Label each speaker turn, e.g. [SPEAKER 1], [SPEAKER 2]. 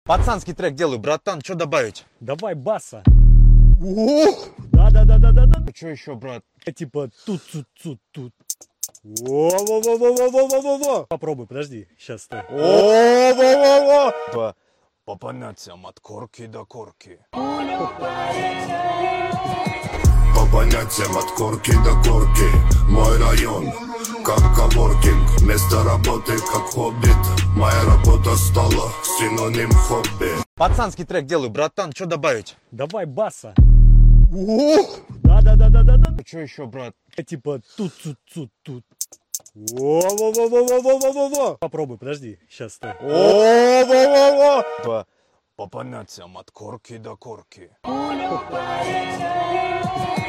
[SPEAKER 1] Пацанский трек делаю, братан, что добавить?
[SPEAKER 2] Давай баса.
[SPEAKER 1] Ох!
[SPEAKER 2] Да.
[SPEAKER 1] Что еще, брат?
[SPEAKER 2] Типа тут. Во. Попробуй, подожди. Сейчас, стой.
[SPEAKER 1] Во-во-во-во! По понятиям от корки до корки.
[SPEAKER 3] По понятиям от корки до корки. Мой район, как коворкинг. Место работы, как хоббит. Моя работа стала синоним хобби.
[SPEAKER 1] Пацанский трек делаю, братан, что добавить?
[SPEAKER 2] Давай баса.
[SPEAKER 1] Ох!
[SPEAKER 2] Да.
[SPEAKER 1] Что еще, брат?
[SPEAKER 2] Типа тут. Во. Попробуй, подожди. Сейчас, стой.
[SPEAKER 1] Во-во-во-во! По понятиям от корки до корки.